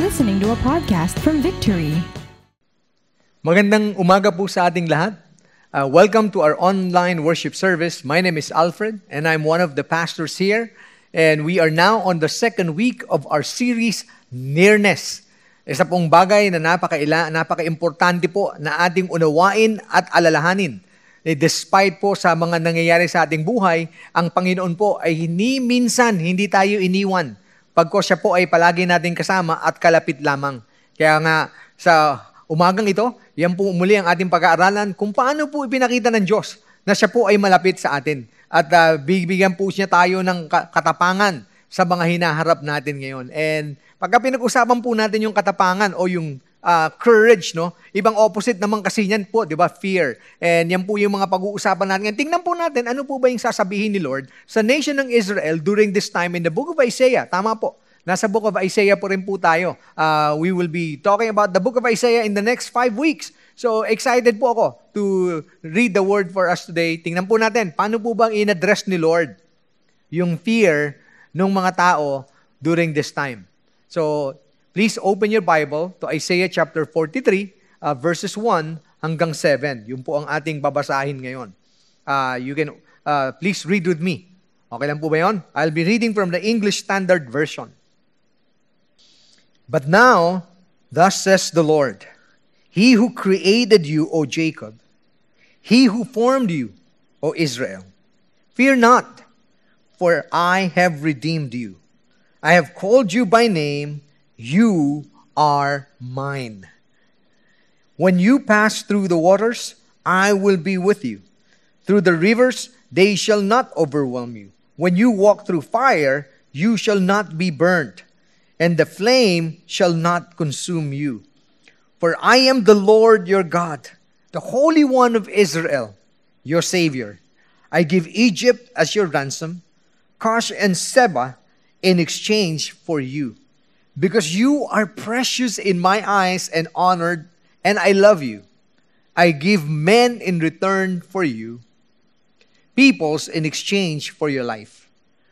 listening to a podcast from Victory. Magandang umaga po sa ating lahat. Welcome to our online worship service. My name is Alfred and I'm one of the pastors here. And we are now on the second week of our series, Nearness. Isa pong bagay na napaka-importante po na ating unawain at alalahanin. Despite po sa mga nangyayari sa ating buhay, ang Panginoon po ay hindi tayo iniwan. Pagko siya po ay palagi nating kasama at kalapit lamang. Kaya nga sa umagang ito, yan po muli ang ating pag-aaralan kung paano po ipinakita ng Diyos na siya po ay malapit sa atin. At bibigyan po siya tayo ng katapangan sa mga hinaharap natin ngayon. And pagka pinag-usapan po natin yung katapangan o yung courage, no? Ibang opposite naman kasi yan po, di ba? Fear. And yan po yung mga pag-uusapan natin. Tingnan po natin, ano po ba yung sasabihin ni Lord sa nation ng Israel during this time in the book of Isaiah. Tama po. Nasa book of Isaiah po rin po tayo. We will be talking about the book of Isaiah in the next 5 weeks. So, excited po ako to read the word for us today. Tingnan po natin, paano po bang in-address ni Lord yung fear ng mga tao during this time. So, please open your Bible to Isaiah chapter 43, verses 1 hanggang 7. Yun po ang ating babasahin ngayon. You can please read with me. Okay lang po ba yun? I'll be reading from the English Standard Version. But now, thus says the Lord, He who created you, O Jacob, He who formed you, O Israel, fear not, for I have redeemed you. I have called you by name, you are mine. When you pass through the waters, I will be with you. Through the rivers, they shall not overwhelm you. When you walk through fire, you shall not be burnt, and the flame shall not consume you. For I am the Lord your God, the Holy One of Israel, your Savior. I give Egypt as your ransom, Cush and Seba in exchange for you. Because you are precious in my eyes and honored, and I love you. I give men in return for you, peoples in exchange for your life.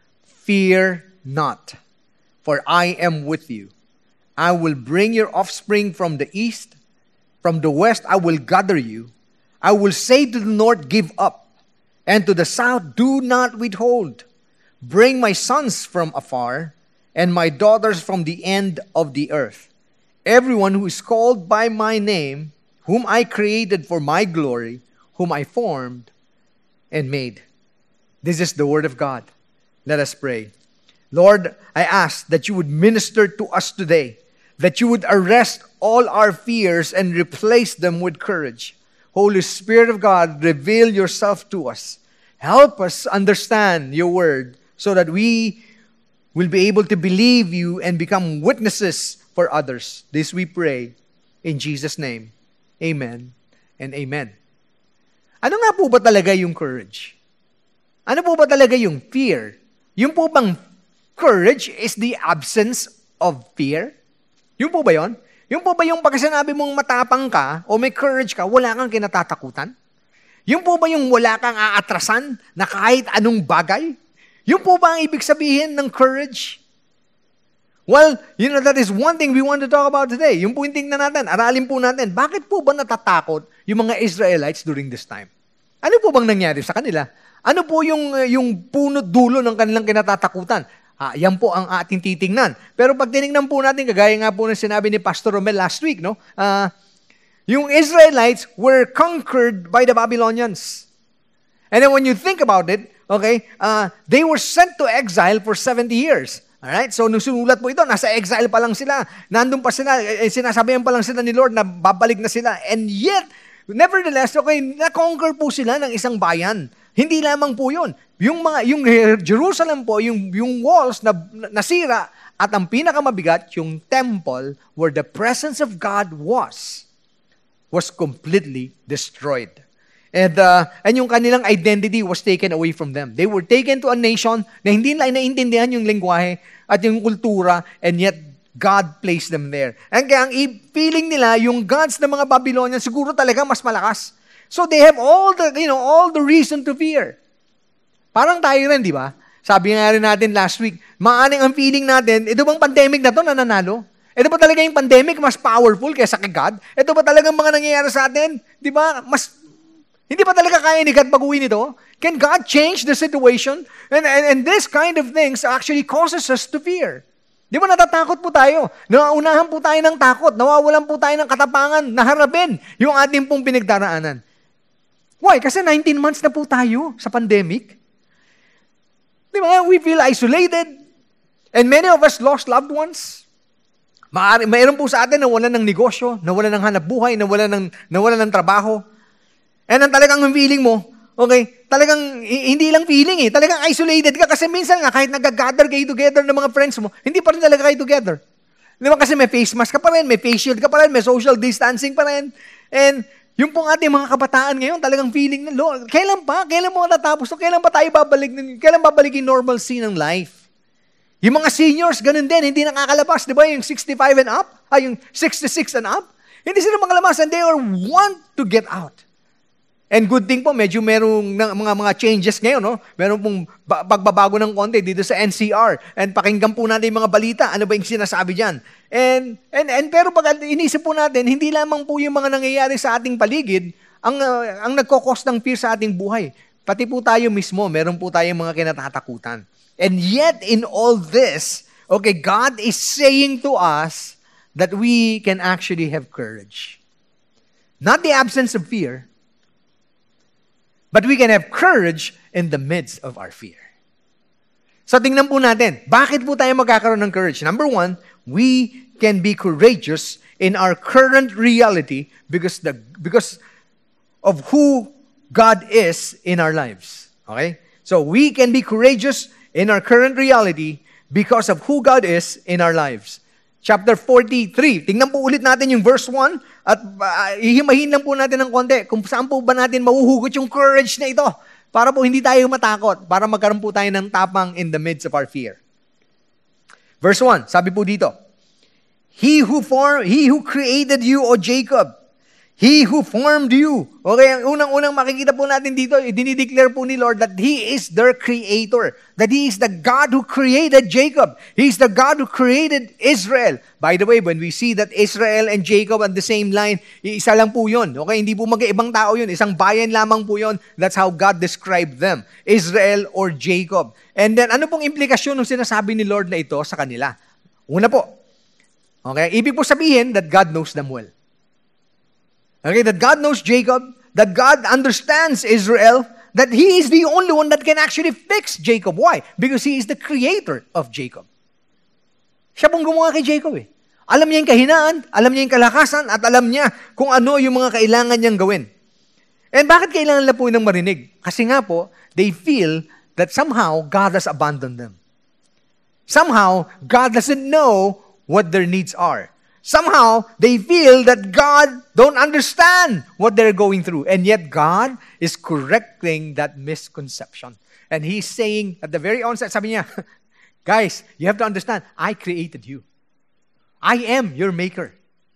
Fear not, for I am with you. I will bring your offspring from the east. From the west I will gather you. I will say to the north, give up, and to the south, do not withhold. Bring my sons from afar, and my daughters from the end of the earth. Everyone who is called by my name, whom I created for my glory, whom I formed and made. This is the word of God. Let us pray. Lord, I ask that you would minister to us today, that you would arrest all our fears and replace them with courage. Holy Spirit of God, reveal yourself to us. Help us understand your word so that we will be able to believe you and become witnesses for others. This we pray in Jesus' name. Amen and amen. Ano nga po ba talaga yung courage? Ano po ba talaga yung fear? Yung po bang courage is the absence of fear? Yung po ba yun? Yung po ba yung pag sinabi mong matapang ka o may courage ka, wala kang kinatatakutan? Yung po ba yung wala kang aatrasan na kahit anong bagay? Yung po ba ang ibig sabihin ng courage? Well, that is one thing we want to talk about today. Yung po yung tingnan natin, aralin po natin, bakit po ba natatakot yung mga Israelites during this time? Ano po bang nangyari sa kanila? Ano po yung punot dulo ng kanilang kinatatakutan? Yan po ang ating titingnan. Pero pag tinignan po natin, kagaya nga po ng sinabi ni Pastor Romel last week, no? Yung Israelites were conquered by the Babylonians. And then when you think about it, okay, they were sent to exile for 70 years. Alright? So, nung sinulat po ito, nasa exile pa lang sila. Nandun pa sila, sinasabihan pa lang sila ni Lord na babalik na sila. And yet, nevertheless, okay, na-conquer po sila ng isang bayan. Hindi lamang po yun. Yung Jerusalem po, yung walls na nasira, at ang pinakamabigat, yung temple where the presence of God was completely destroyed. And yung kanilang identity was taken away from them. They were taken to a nation na hindi nila naiintindihan yung lengguwahe at yung kultura, and yet God placed them there. And kaya ang feeling nila, yung gods ng mga Babylonian siguro talaga mas malakas. So they have all the reason to fear. Parang tayo rin, di ba? Sabi nga rin natin last week, maaning ang feeling natin, ito bang pandemic na to nananalo? Ito ba talaga yung pandemic mas powerful kaysa kay God? Ito ba talagang mga nangyayari sa atin? Di ba? Hindi ba talaga kaya ni God baguhin ito? Can God change the situation? And this kind of things actually causes us to fear. Di ba natatakot po tayo? Nauunahan po tayo ng takot. Nawawalan po tayo ng katapangan na harapin yung ating pong pinagdaraanan. Why? Kasi 19 months na po tayo sa pandemic. Di ba? We feel isolated. And many of us lost loved ones. Mayroon po sa atin na wala ng negosyo, na wala ng hanap buhay, na wala ng trabaho. And ang talagang feeling mo, okay, talagang hindi lang feeling talagang isolated ka kasi minsan nga kahit nag-gather kayo together ng mga friends mo, hindi pa rin talaga kayo together. Di ba kasi may face mask ka pa rin, may face shield ka pa rin, may social distancing pa rin. And yung pong ating mga kabataan ngayon, talagang feeling na, Lord, kailan pa? Kailan mo matatapos? Kailan pa tayo kailan babalik yung normalcy ng life? Yung mga seniors, ganun din, hindi nakakalabas. Di ba yung 65 and up? Yung 66 and up? Hindi sila makalabas and they want to get out. And good thing po, medyo merong mga changes ngayon, no? Meron pong pagbabago ng konti dito sa NCR. And pakinggan po natin yung mga balita. Ano ba yung sinasabi dyan? Pero pag inisip po natin, hindi lamang po yung mga nangyayari sa ating paligid ang nagkokos ng fear sa ating buhay. Pati po tayo mismo, meron po tayong mga kinatatakutan. And yet, in all this, okay, God is saying to us that we can actually have courage. Not the absence of fear, but we can have courage in the midst of our fear. So tingnan po natin, bakit po tayo magkakaroon ng courage? Number one, we can be courageous in our current reality because of who God is in our lives. Okay? So we can be courageous in our current reality because of who God is in our lives. Chapter 43. Tingnan po ulit natin yung verse 1 at ihimahin lang po natin ng konti kung saan po ba natin mahuhugot yung courage na ito para po hindi tayo matakot, para magkaroon po tayo ng tapang in the midst of our fear. Verse 1, sabi po dito, He who created you, O Jacob, He who formed you. Okay, ang unang-unang makikita po natin dito, dinideclare po ni Lord that He is their creator. That He is the God who created Jacob. He is the God who created Israel. By the way, when we see that Israel and Jacob on the same line, isa lang po yun. Okay, hindi po mag-ibang tao yun. Isang bayan lamang po yun. That's how God described them. Israel or Jacob. And then, ano pong implikasyon ng sinasabi ni Lord na ito sa kanila? Una po, okay, ibig po sabihin that God knows them well. Okay, that God knows Jacob, that God understands Israel, that He is the only one that can actually fix Jacob. Why? Because He is the creator of Jacob. Siya pong gumawa kay Jacob Alam niya yung kahinaan, alam niya yung kalakasan, at alam niya kung ano yung mga kailangan niyang gawin. And bakit kailangan nila po nang marinig? Kasi nga po, they feel that somehow God has abandoned them. Somehow, God doesn't know what their needs are. Somehow, they feel that God don't understand what they're going through. And yet, God is correcting that misconception. And He's saying at the very onset, sabi niya, guys, you have to understand, I created you. I am your maker.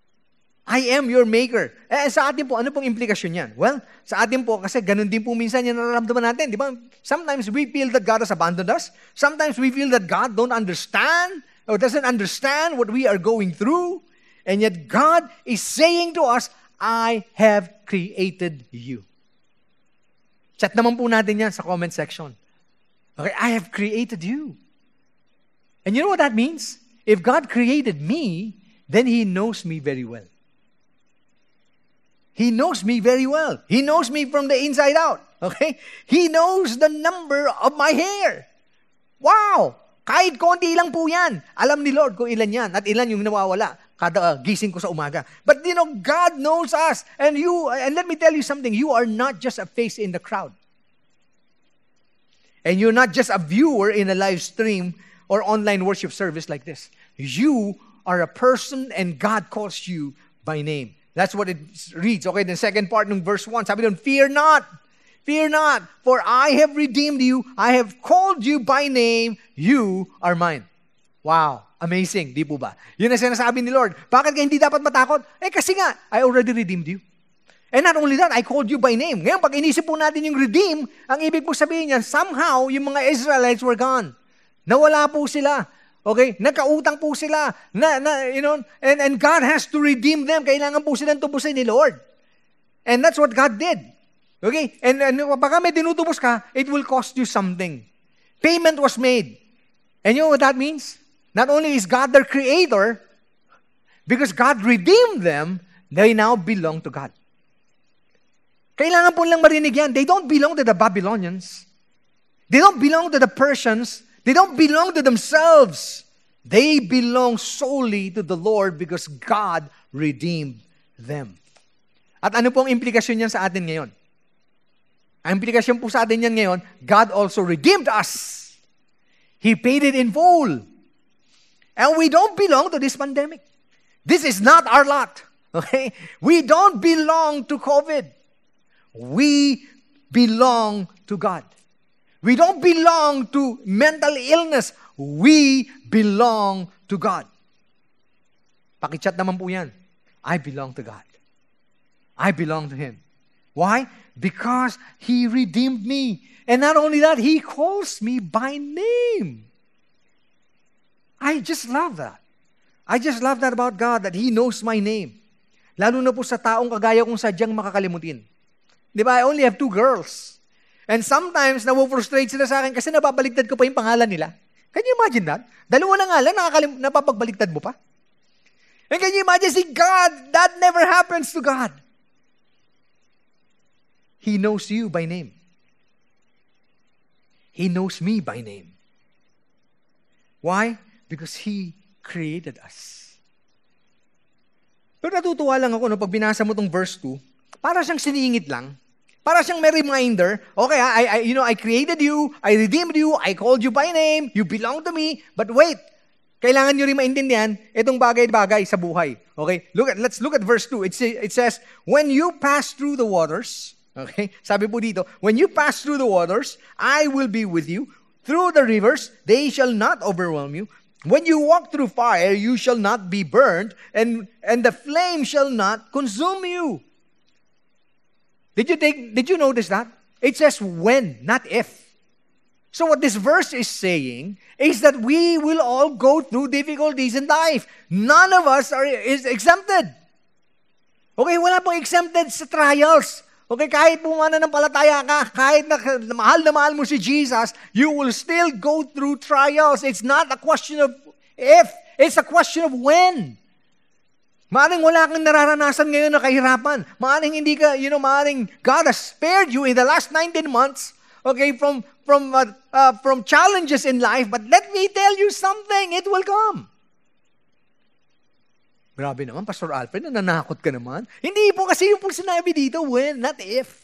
I am your maker. Sa atin po, ano pong implikasyon yan? Well, sa atin po, kasi ganun din po minsan yung nararamdaman natin. Di ba? Sometimes we feel that God has abandoned us. Sometimes we feel that God don't understand or doesn't understand what we are going through. And yet God is saying to us, I have created you. Chat naman po natin yan sa comment section. Okay, I have created you. And you know what that means? If God created me, then He knows me very well. He knows me very well. He knows me from the inside out. Okay? He knows the number of my hair. Wow! Kahit konti lang po yan. Alam ni Lord kung ilan yan at ilan yung nawawala kada gising ko sa umaga. But you know, God knows us. And let me tell you something, you are not just a face in the crowd. And you're not just a viewer in a live stream or online worship service like this. You are a person and God calls you by name. That's what it reads. Okay, the second part ng verse 1, sabi doon, Fear not, for I have redeemed you. I have called you by name. You are mine. Wow, amazing, di po ba? Yun ang sinasabi ni Lord. Bakit ka hindi dapat matakot? Kasi nga, I already redeemed you. And not only that, I called you by name. Ngayon, pag inisip po natin yung redeem, ang ibig po sabihin niyan, somehow, yung mga Israelites were gone. Nawala po sila. Okay? Nagkautang po sila. And God has to redeem them. Kailangan po silang tubusin ni Lord. And that's what God did. Okay? And baka may tinutubos ka, it will cost you something. Payment was made. And you know what that means? Not only is God their creator, because God redeemed them, they now belong to God. Kailangan po lang marinig yan. They don't belong to the Babylonians. They don't belong to the Persians. They don't belong to themselves. They belong solely to the Lord because God redeemed them. At ano pong implikasyon yan sa atin ngayon? Ang implikasyon po sa atin yan ngayon, God also redeemed us. He paid it in full. And we don't belong to this pandemic. This is not our lot. Okay? We don't belong to COVID. We belong to God. We don't belong to mental illness. We belong to God. Pakichat naman po yan. I belong to God. I belong to Him. Why? Because He redeemed me. And not only that, He calls me by name. I just love that. I just love that about God, that He knows my name. Lalo na po sa taong kagaya kong sadyang makakalimutin. Di ba? I only have 2 girls. And sometimes, na-frustrate sila sa akin kasi napapaligtad ko pa yung pangalan nila. Can you imagine that? 2 na nga lang, napapagbaligtad mo pa. And can you imagine, see, God, that never happens to God. He knows you by name. He knows me by name. Why? Because He created us. Pero natutuwa lang ako, pag binasa mo tong verse 2, para siyang siniingit lang. Para siyang may reminder, okay, I created you, I redeemed you, I called you by name, you belong to me, but wait, kailangan nyo rin maintindihan itong bagay-bagay sa buhay. Okay? Let's look at verse 2. It says, when you pass through the waters, okay, sabi po dito, when you pass through the waters, I will be with you. Through the rivers, they shall not overwhelm you. When you walk through fire, you shall not be burned, and the flame shall not consume you. Did you notice that? It says when, not if. So what this verse is saying is that we will all go through difficulties in life. None of us is exempted. Okay, wala pong exempted sa trials. Okay, kahit pumananampalataya ka, kahit na mahal mo si Jesus, you will still go through trials. It's not a question of if, it's a question of when. Maaring wala kang nararanasan ngayon na kahirapan. Maaring hindi ka, maaring God has spared you in the last 19 months, okay, from challenges in life. But let me tell you something, it will come. Grabe naman, Pastor Alfred, nananakot ka naman. Hindi po kasi yung po sinabi dito, when, not if.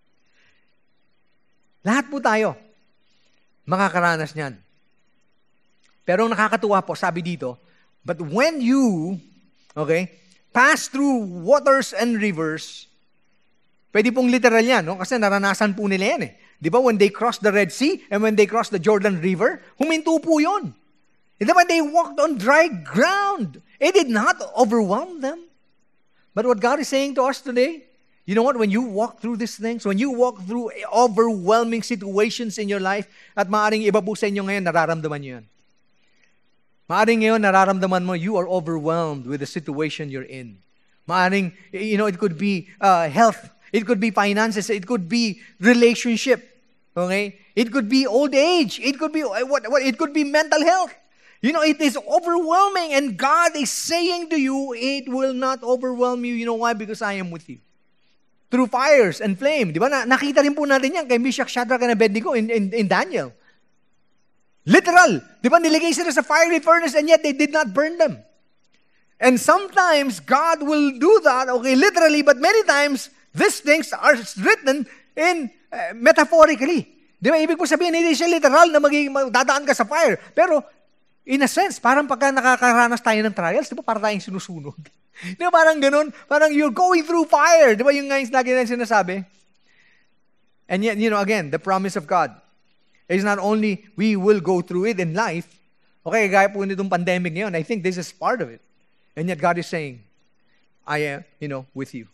Lahat po tayo makakaranas niyan. Pero ang nakakatuwa po, sabi dito, but when you, okay, pass through waters and rivers, pwede pong literal yan, no? Kasi naranasan po nila yan eh. Di ba, when they crossed the Red Sea and when they crossed the Jordan River, huminto po yun. Di ba, they walked on dry ground. It did not overwhelm them. But what God is saying to us today, you know what, when you walk through these things, when you walk through overwhelming situations in your life, at maaaring iba po sa inyo ngayon, nararamdaman nyo yan. Maaring ngayon, nararamdaman mo, you are overwhelmed with the situation you're in. Maaring, it could be health. It could be finances. It could be relationship. Okay? It could be old age. It could be it could be mental health. It is overwhelming, and God is saying to you, it will not overwhelm you. You know why? Because I am with you. Through fires and flame. Di ba? Nakita rin po natin yan kay Meshach, Shadrach, and Abednego in Daniel. Literal. Di ba, niligay sila sa fiery furnace and yet they did not burn them. And sometimes God will do that, okay, literally, but many times, these things are written in metaphorically. Di ba, ibig po sabihin, hindi siya literal na dadaan ka sa fire. Pero, in a sense, parang pagka nakakaranas tayo ng trials, di ba, parang tayong sinusunog. Di ba, parang ganun, parang you're going through fire. Di ba, yung ngayon lagi na sinasabi? And yet, again, the promise of God is not only we will go through it in life, okay, gaya po nitong pandemic ngayon, I think this is part of it. And yet God is saying, I am, with you.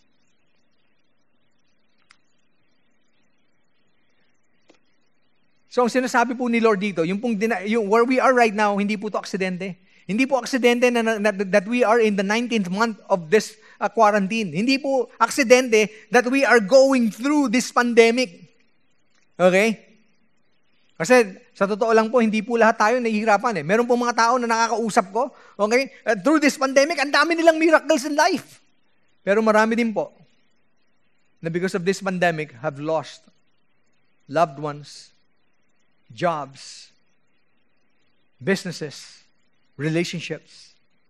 So, ang sinasabi po ni Lord dito, yung where we are right now, hindi po ito aksidente. Hindi po aksidente that we are in the 19th month of this quarantine. Hindi po aksidente that we are going through this pandemic. Okay? Kasi sa totoo lang po, hindi po lahat tayo nahihirapan. Meron po mga tao na nakakausap ko, okay? Through this pandemic, ang dami nilang miracles in life. Pero marami din po na because of this pandemic have lost loved ones, jobs, businesses, relationships.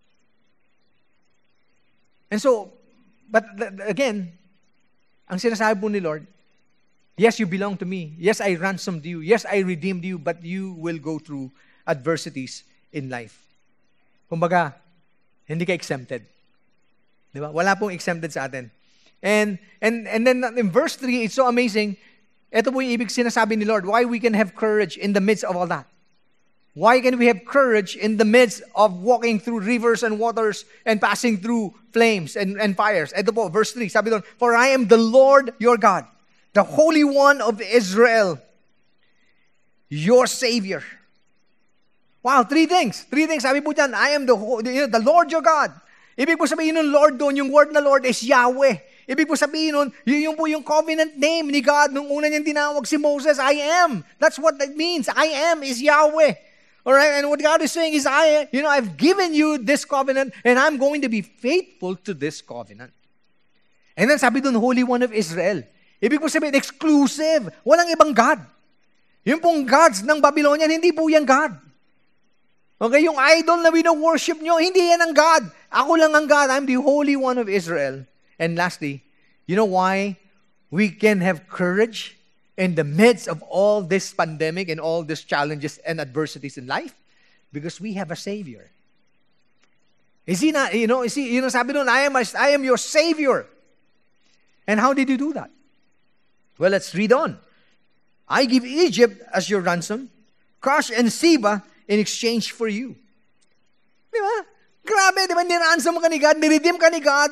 And so, but again, ang sinasabi po ni Lord, yes, you belong to me. Yes, I ransomed you. Yes, I redeemed you. But you will go through adversities in life. Kumbaga, hindi ka exempted. Di ba? Wala pong exempted sa atin. And then in verse 3, it's so amazing. Ito po yung ibig sinasabi ni Lord, why we can have courage in the midst of all that. Why can we have courage in the midst of walking through rivers and waters and passing through flames and fires? Ito po, verse 3, sabi doon, for I am the Lord your God, the Holy One of Israel, your Savior. Wow, three things. Sabi po dyan, I am the Lord your God. Ibig po sabihin ng Lord doon, yung word na Lord is Yahweh. Ibig po sabihin nun, yun po yung covenant name ni God nung una niyang tinawag si Moses, I am. That's what that means. I am is Yahweh. Alright, and what God is saying is, I've given you this covenant and I'm going to be faithful to this covenant. And then sabi doon, Holy One of Israel. Ibig po sabihin, exclusive. Walang ibang God. Yung pong gods ng Babylonian, hindi po yan God. Okay, yung idol na wino-worship nyo, hindi yan ang God. Ako lang ang God. I'm the Holy One of Israel. And lastly, you know why we can have courage in the midst of all this pandemic and all these challenges and adversities in life? Because we have a Savior. Is He not, sabi nun, I am your Savior. And how did you do that? Well, let's read on. I give Egypt as your ransom, Cush and Seba in exchange for you. Di ba? Grabe, di ba? Niransom ka ni God, niredeem ka ni God.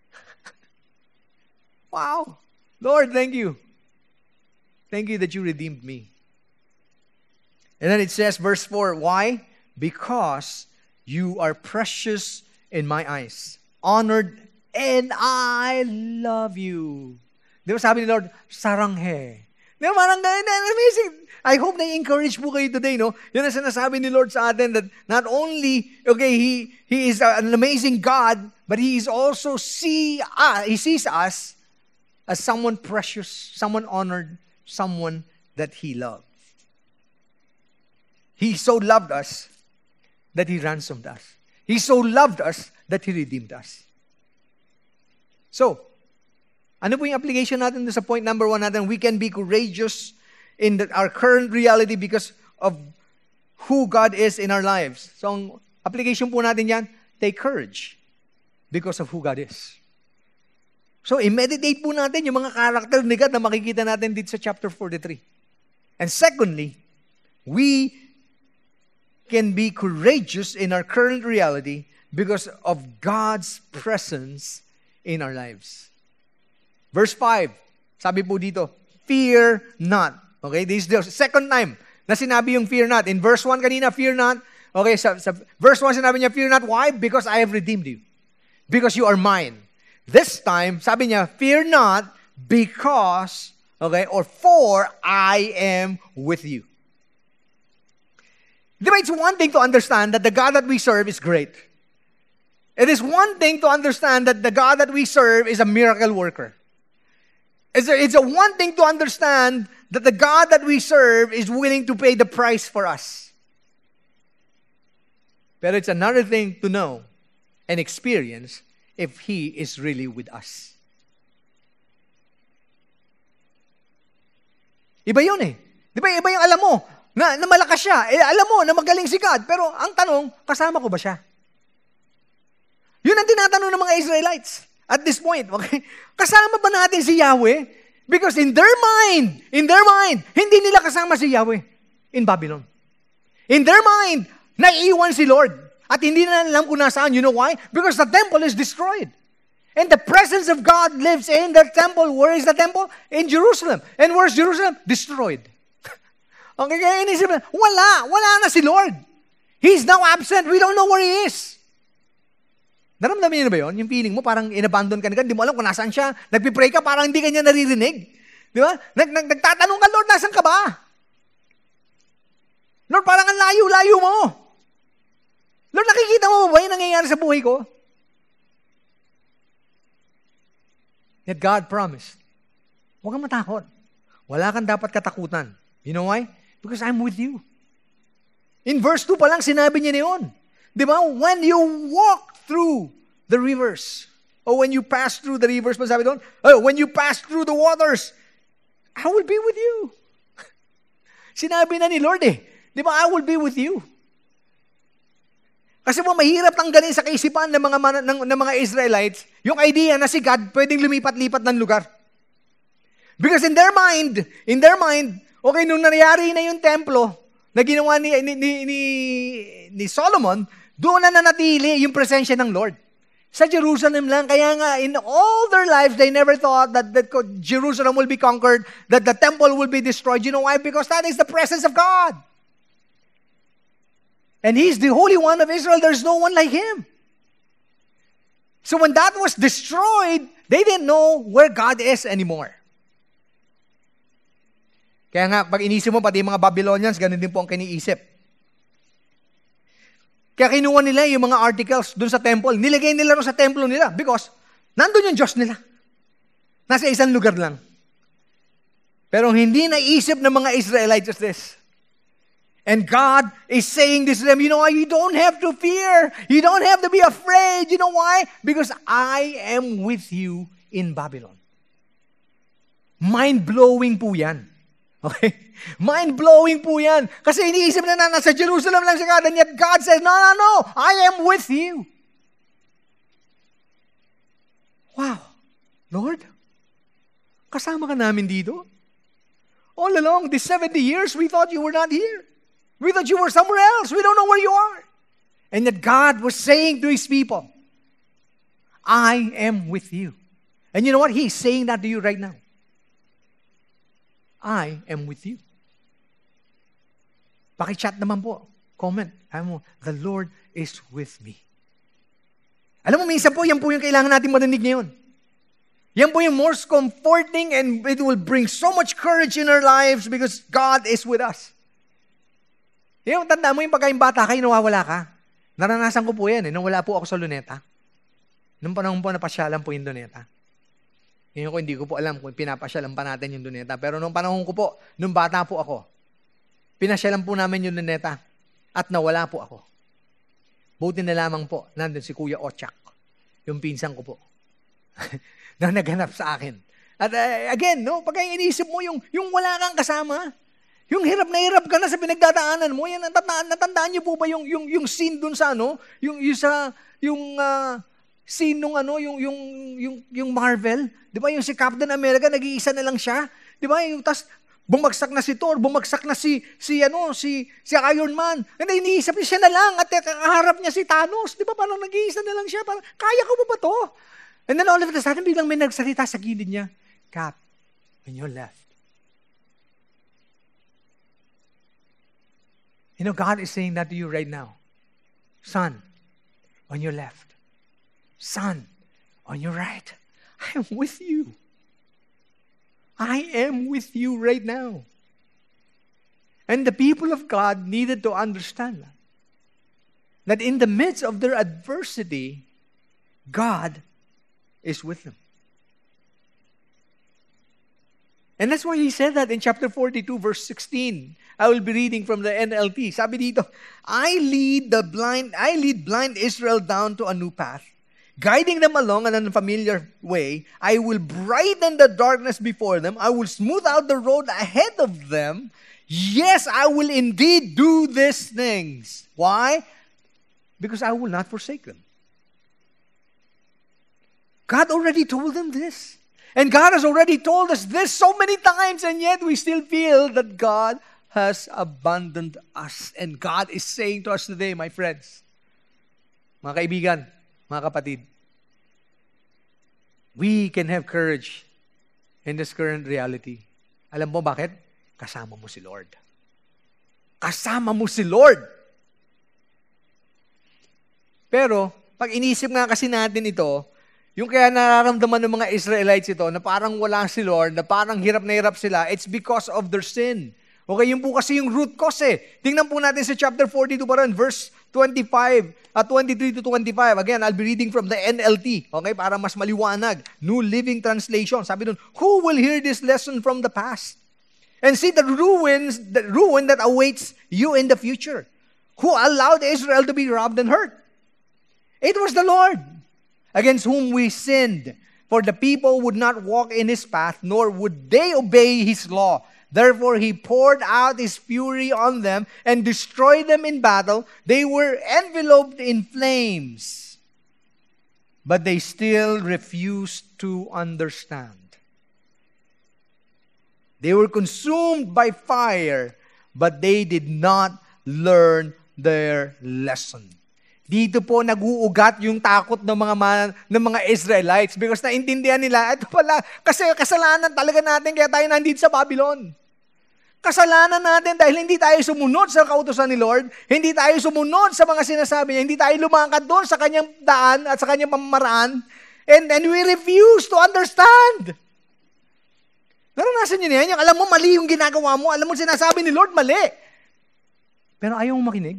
Wow. Lord, thank you. Thank you that you redeemed me. And then it says, verse 4, why? Because you are precious in my eyes, honored, and I love you. Di ba sabi ni Lord, saranghe. Di ba parang amazing. I hope na-encourage po kayo today, no? Yun ang sinasabi ni Lord sa atin that not only, okay, He is an amazing God, but He is also He sees us as someone precious, someone honored, someone that He loved. He so loved us that He ransomed us. He so loved us that He redeemed us. So, ano po yung application natin sa point number 1 natin? We can be courageous in our current reality because of who God is in our lives. So, ang application po natin yan, take courage because of who God is. So, i-meditate po natin yung mga character ni God na makikita natin dito sa chapter 43. And secondly, we can be courageous in our current reality because of God's presence in our lives. Verse 5, sabi po dito, fear not. Okay, this is the second time na sinabi yung fear not. In verse 1 kanina, fear not. Okay, sa verse 1 sinabi niya, fear not. Why? Because I have redeemed you. Because you are mine. This time, sabi niya, fear not because, okay, or for I am with you. Diba, it's one thing to understand that the God that we serve is great. It is one thing to understand that the God that we serve is a miracle worker. It's a one thing to understand that the God that we serve is willing to pay the price for us. But it's another thing to know and experience if He is really with us. Iba yun eh. Di ba iba yung alam mo na malakas siya. Alam mo na magaling si God. Pero ang tanong, kasama ko ba siya? Yun ang tinatanong ng mga Israelites at this point. Okay? Kasama ba natin si Yahweh? Because in their mind, hindi nila kasama si Yahweh in Babylon. In their mind, naiiwan si Lord. At hindi na alam kung nasaan. You know why? Because the temple is destroyed. And the presence of God lives in the temple. Where is the temple? In Jerusalem. And where's Jerusalem? Destroyed. Okay, kaya inisip na, wala na si Lord. He's now absent. We don't know where He is. Naramdaman niyo na ba yun? Yung feeling mo, parang inabandon ka na, hindi mo alam kung nasaan siya. Nagpipray ka, parang hindi ka niya naririnig. Di ba? Nagtatanong ka, Lord, nasaan ka ba? Lord, parang ang layo-layo mo. Lord, nakikita mo ba yung nangyayari sa buhay ko? Yet God promised, huwag kang matakot. Wala kang dapat katakutan. You know why? Because I'm with you. In verse 2 pa lang, sinabi niya na yun. Di ba? When you walk through the rivers, or when you pass through the rivers, sabi doon, when you pass through the waters, I will be with you. Sinabi na ni Lord Di ba? I will be with you. Kasi po mahirap tanggalin sa kaisipan ng mga Israelites yung idea na si God pwedeng lumipat-lipat ng lugar. Because in their mind, okay, nung nangyari na yung templo na ginawa ni Solomon, doon na nanatili yung presensya ng Lord. Sa Jerusalem lang. Kaya nga, in all their lives, they never thought that Jerusalem will be conquered, that the temple will be destroyed. You know why? Because that is the presence of God. And He's the Holy One of Israel. There's no one like Him. So when that was destroyed, they didn't know where God is anymore. Kaya nga, pag inisip mo, pati yung mga Babylonians, ganun din po ang kiniisip. Kaya kinuha nila yung mga articles dun sa temple. Nilagay nila rin sa templo nila because nandun yung Diyos nila. Nasa isang lugar lang. Pero hindi naisip ng mga Israelites this. And God is saying this to them, you know why? You don't have to fear. You don't have to be afraid. You know why? Because I am with you in Babylon. Mind-blowing po yan. Okay? Mind-blowing po yan. Kasi iniisip na nasa Jerusalem lang si God, and yet God says, no, I am with you. Wow. Lord, kasama ka namin dito? All along, these 70 years, we thought you were not here. We thought you were somewhere else. We don't know where you are. And yet God was saying to His people, I am with you. And you know what? He's saying that to you right now. I am with you. Paki-chat naman po. Comment. Alam mo, the Lord is with me. Alam mo, minsan po, yan po yung kailangan natin marinig ngayon. Yan po yung most comforting and it will bring so much courage in our lives because God is with us. Yung tanda mo yung pagkain bata kayo, nawawala ka. Naranasan ko po yan nung wala po ako sa Luneta. Nung panahon po napasyalan po yung Luneta. Ngayon ko, hindi ko po alam kung pinapasyalan pa natin yung Luneta. Pero nung panahon ko po, nung bata po ako, pinasyalan po namin yung Luneta at nawala po ako. Buti na lamang po, nandun si Kuya Ochak, yung pinsan ko po, na naghanap sa akin. At again, no, pagka inisip mo yung wala kang kasama, yung hirap na hirap ka na sa pinagdadaanan mo, yan, natandaan niyo po ba yung scene dun sa scene nung yung Marvel, 'di ba? Yung si Captain America nag-iisa na lang siya, 'di ba? Yung tas bumagsak na si Thor, bumagsak na si Iron Man. Hindi iniisip niya siya na lang at kaharap niya si Thanos, 'di ba? Parang nag-iisa na lang siya, parang kaya ko ba to? And then all of a sudden biglang may nagsalita sa gilid niya, Cap, on your left. You know, God is saying that to you right now. Son, on your left. Son, on your right. I am with you. I am with you right now. And the people of God needed to understand that in the midst of their adversity, God is with them. And that's why He said that in chapter 42, verse 16. I will be reading from the NLT. Sabi dito, I lead blind Israel down to a new path, guiding them along an unfamiliar way. I will brighten the darkness before them. I will smooth out the road ahead of them. Yes, I will indeed do these things. Why? Because I will not forsake them. God already told them this. And God has already told us this so many times, and yet we still feel that God has abandoned us. And God is saying to us today, my friends, mga kaibigan, mga kapatid, we can have courage in this current reality. Alam mo bakit? Kasama mo si Lord. Kasama mo si Lord. Pero, pag inisip nga kasi natin ito, yung kaya nararamdaman ng mga Israelites ito, na parang wala si Lord, na parang hirap na hirap sila, it's because of their sin. Okay, yun po kasi yung root cause eh. Tingnan po natin sa chapter 42 pa rin, verse 23 to 25. Again, I'll be reading from the NLT, okay, para mas maliwanag. New Living Translation. Sabi dun, who will hear this lesson from the past? And see the ruin that awaits you in the future. Who allowed Israel to be robbed and hurt? It was the Lord, against whom we sinned. For the people would not walk in His path, nor would they obey His law. Therefore, He poured out His fury on them and destroyed them in battle. They were enveloped in flames, but they still refused to understand. They were consumed by fire, but they did not learn their lesson. Dito po nag-uugat yung takot ng mga Israelites because naintindihan nila, ito pala, kasi kasalanan talaga natin kaya tayo nandito sa Babylon. Kasalanan natin dahil hindi tayo sumunod sa kautusan ni Lord, hindi tayo sumunod sa mga sinasabi niya, hindi tayo lumakad doon sa kanyang daan at sa kanyang pamamaraan, and we refuse to understand. Naranasan niyo niyan, alam mo mali yung ginagawa mo, alam mo sinasabi ni Lord mali. Pero ayaw mong makinig.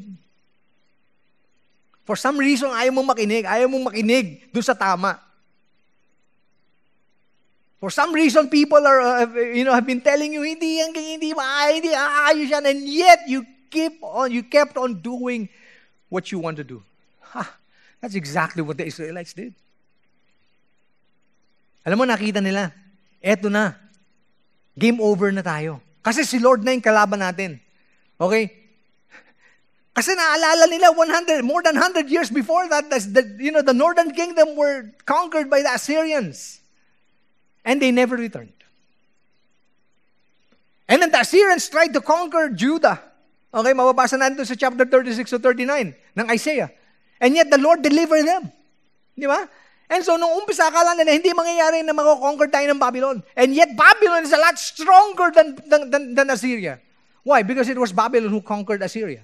For some reason, ayaw mong makinig doon sa tama. For some reason, people have been telling you, hindi ayos yan, and yet you kept on doing what you want to do. That's exactly what the Israelites did. Alam mo, nakita nila, eto na, game over na tayo. Kasi si Lord na yung kalaban natin. Okay? Kasi naalala nila more than 100 years before that, the northern kingdom were conquered by the Assyrians. And they never returned. And then the Assyrians tried to conquer Judah. Okay, mababasa natin ito sa chapter 36 to 39 ng Isaiah. And yet the Lord delivered them. Di ba? And so, nung umpisa, akala nila, hindi mangyayari na mako-conquer tayo ng Babylon. And yet, Babylon is a lot stronger than Assyria. Why? Because it was Babylon who conquered Assyria.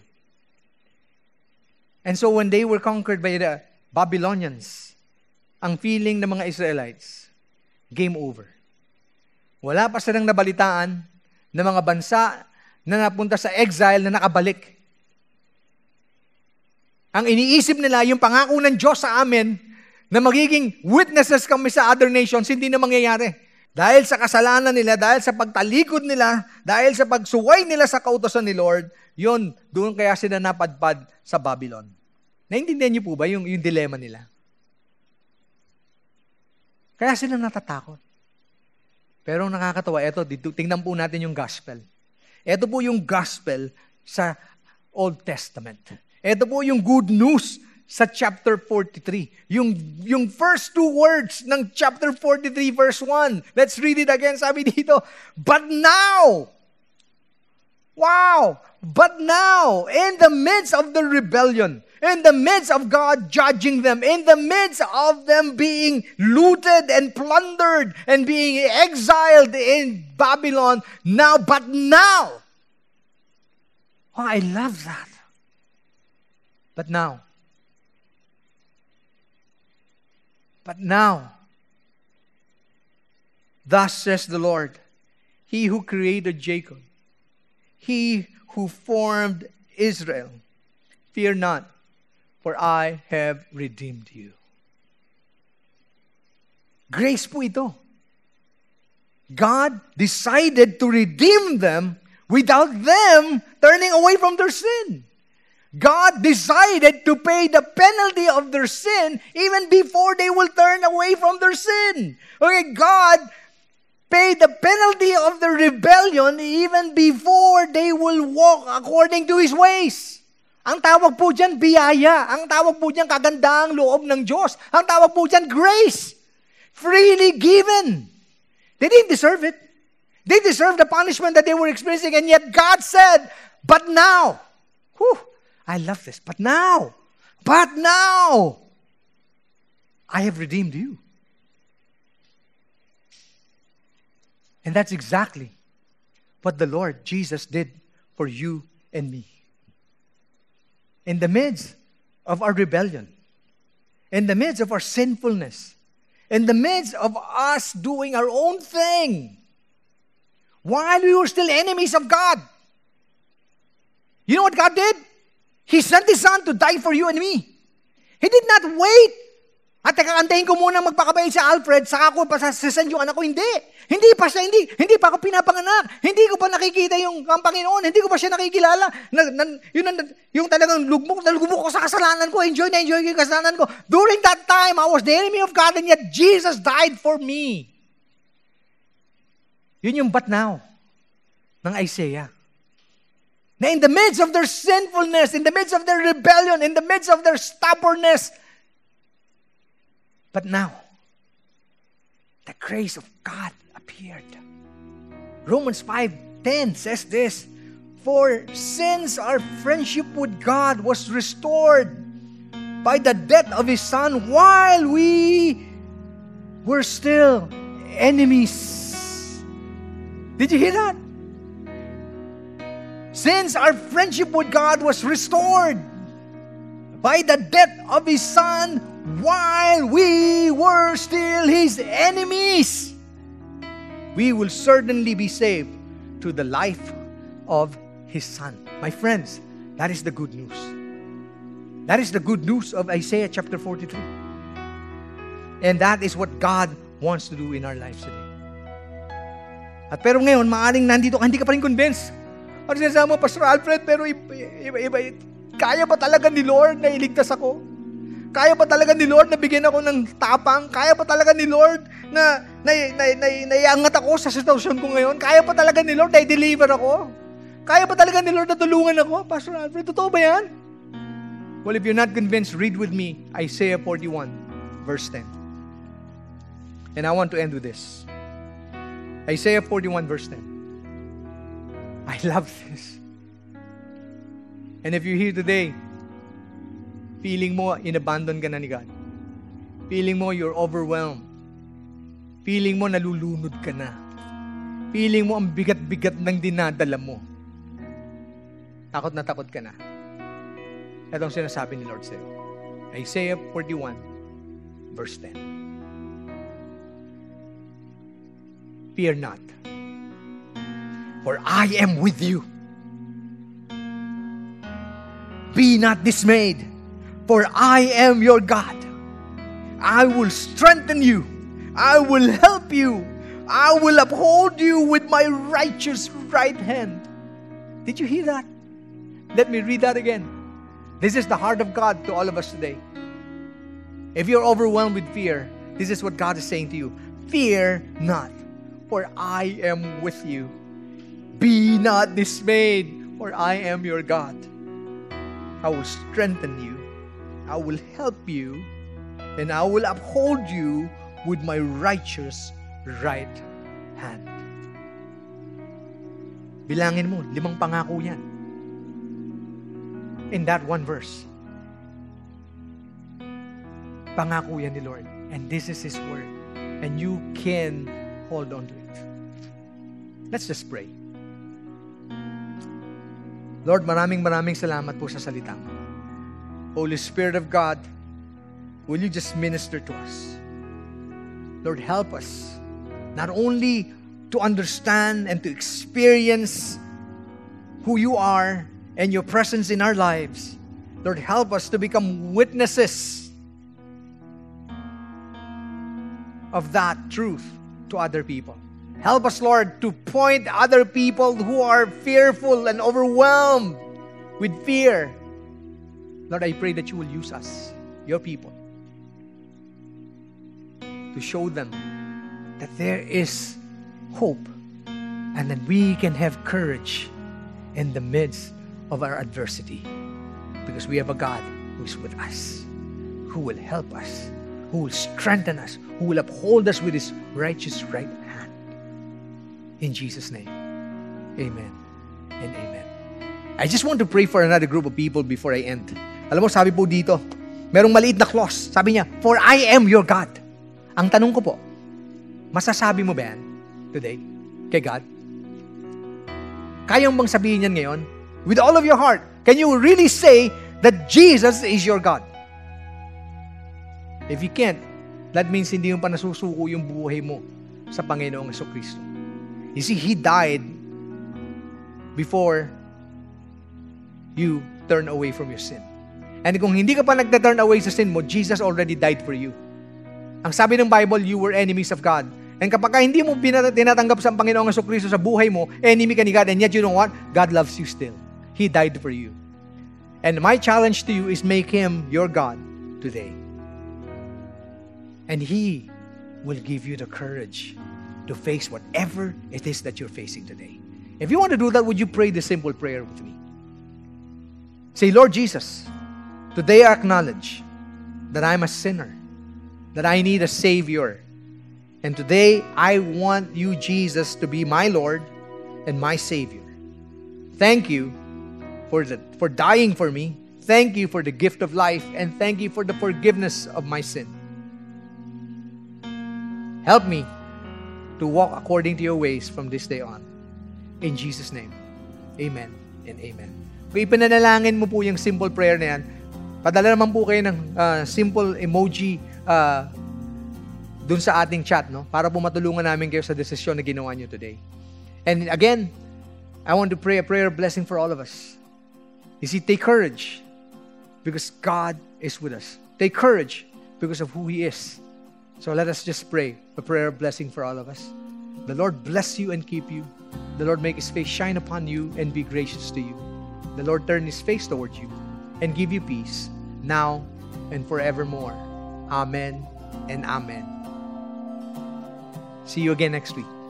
And so, when they were conquered by the Babylonians, ang feeling ng mga Israelites, game over. Wala pa silang nabalitaan ng mga bansa na napunta sa exile na nakabalik. Ang iniisip nila, yung pangako ng Diyos sa amin, na magiging witnesses kami sa other nations, hindi na mangyayari. Dahil sa kasalanan nila, dahil sa pagtalikod nila, dahil sa pagsuway nila sa kautosan ni Lord, yun, doon kaya sila napadpad sa Babylon. Naintindihan niyo po ba yung dilema nila? Kaya sila natatakot. Pero nakakatawa, eto, tingnan po natin yung gospel. Ito po yung gospel sa Old Testament. Ito po yung good news sa chapter 43. Yung first two words ng chapter 43 verse 1. Let's read it again. Sabi dito, but now, wow, but now, in the midst of the rebellion, in the midst of God judging them, in the midst of them being looted and plundered and being exiled in Babylon, but now, oh, I love that. But now, thus says the Lord, He who created Jacob, He who formed Israel, fear not, for I have redeemed you. Grace po ito. God decided to redeem them without them turning away from their sin. God decided to pay the penalty of their sin even before they will turn away from their sin. Okay, God paid the penalty of the rebellion even before they will walk according to His ways. Ang tawag po dyan, biyaya. Ang tawag po dyan, kagandaang loob ng Diyos. Ang tawag po dyan, grace. Freely given. They didn't deserve it. They deserved the punishment that they were experiencing, and yet God said, but now, I love this. But now, I have redeemed you. And that's exactly what the Lord Jesus did for you and me. In the midst of our rebellion, in the midst of our sinfulness, in the midst of us doing our own thing, while we were still enemies of God, you know what God did? He sent His Son to die for you and me. He did not wait. At antayin ko muna magpakabayin si Alfred, saka ko pasasend yung anak ko. Hindi. Hindi pa ako pinapanganak. Hindi ko pa nakikita ang Panginoon. Hindi ko pa siya nakikilala. Yung talagang lugmok ko sa kasalanan ko. Enjoy ko yung kasalanan ko. During that time, I was the enemy of God, and yet Jesus died for me. Yun yung but now ng Isaiah. Na in the midst of their sinfulness, in the midst of their rebellion, in the midst of their stubbornness, but now, the grace of God appeared. Romans 5:10 says this, "For since our friendship with God was restored by the death of His Son while we were still enemies." Did you hear that? Since our friendship with God was restored by the death of His Son while we were still His enemies, we will certainly be saved through the life of His Son. My friends, that is the good news. That is the good news of Isaiah chapter 43. And that is what God wants to do in our lives today. At pero ngayon, maaaring nandito ka, hindi ka pa rin convinced. Ano sinasabi mo, Pastor Alfred, pero iba, kaya ba talaga ni Lord na iligtas ako? Kaya ba talaga ni Lord na bigyan ako ng tapang? Kaya ba talaga ni Lord na naiangat ako sa sitwasyon ko ngayon? Kaya ba talaga ni Lord na i-deliver ako? Kaya ba talaga ni Lord na tulungan ako? Pastor Alfred, totoo ba yan? Well, if you're not convinced, read with me Isaiah 41, verse 10. And I want to end with this. Isaiah 41, verse 10. I love this. And if you're here today, feeling mo inabandon ka na ni God. Feeling mo you're overwhelmed. Feeling mo nalulunod ka na. Feeling mo ang bigat-bigat ng dinadala mo. Takot na takot ka na. Ito ang sinasabi ni Lord sa'yo. Isaiah 41, verse 10. Fear not, for I am with you. Be not dismayed, for I am your God. I will strengthen you. I will help you. I will uphold you with my righteous right hand. Did you hear that? Let me read that again. This is the heart of God to all of us today. If you're overwhelmed with fear, this is what God is saying to you. Fear not, for I am with you. Be not dismayed, for I am your God. I will strengthen you. I will help you. And I will uphold you with my righteous right hand. Bilangin mo, 5 pangako yan. In that one verse. Pangako yan ni Lord. And this is His word. And you can hold on to it. Let's just pray. Lord, maraming salamat po sa salita mo. Holy Spirit of God, will you just minister to us? Lord, help us not only to understand and to experience who you are and your presence in our lives. Lord, help us to become witnesses of that truth to other people. Help us, Lord, to point other people who are fearful and overwhelmed with fear. Lord, I pray that you will use us, your people, to show them that there is hope and that we can have courage in the midst of our adversity because we have a God who is with us, who will help us, who will strengthen us, who will uphold us with His righteous right hand. In Jesus' name, amen and amen. I just want to pray for another group of people before I end. Alam mo, sabi po dito, merong maliit na clause. Sabi niya, for I am your God. Ang tanong ko po, masasabi mo ba yan today kay God? Kayang bang sabihin yan ngayon with all of your heart, can you really say that Jesus is your God? If you can't, that means hindi mo pa nasusuko yung buhay mo sa Panginoong Jesucristo. You see, He died before you turn away from your sin. And kung hindi ka pa nagta-turn away sa sin mo, Jesus already died for you. Ang sabi ng Bible, you were enemies of God. And kapag hindi mo tinatanggap sa Panginoong Jesucristo sa buhay mo, enemy ka ni God, and yet you know what? God loves you still. He died for you. And my challenge to you is make Him your God today. And He will give you the courage to face whatever it is that you're facing today. If you want to do that, would you pray this simple prayer with me? Say, Lord Jesus, today I acknowledge that I'm a sinner, that I need a Savior. And today, I want you, Jesus, to be my Lord and my Savior. Thank you for dying for me. Thank you for the gift of life. And thank you for the forgiveness of my sin. Help me to walk according to your ways from this day on. In Jesus' name, amen and amen. Kung ipanalangin mo po yung simple prayer na yan, padala naman po kayo ng simple emoji dun sa ating chat, no? Para po matulungan namin kayo sa desisyon na ginawa nyo today. And again, I want to pray a prayer of blessing for all of us. You see, take courage because God is with us. Take courage because of who He is. So let us just pray a prayer of blessing for all of us. The Lord bless you and keep you. The Lord make His face shine upon you and be gracious to you. The Lord turn His face towards you and give you peace now and forevermore. Amen and amen. See you again next week.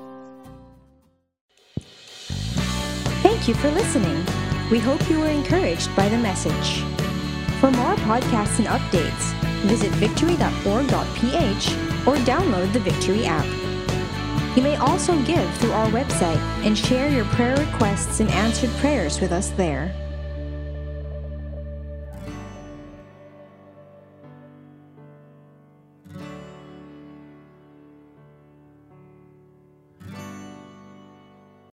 Thank you for listening. We hope you were encouraged by the message. For more podcasts and updates, visit victory.org.ph or download the Victory app. You may also give through our website and share your prayer requests and answered prayers with us there.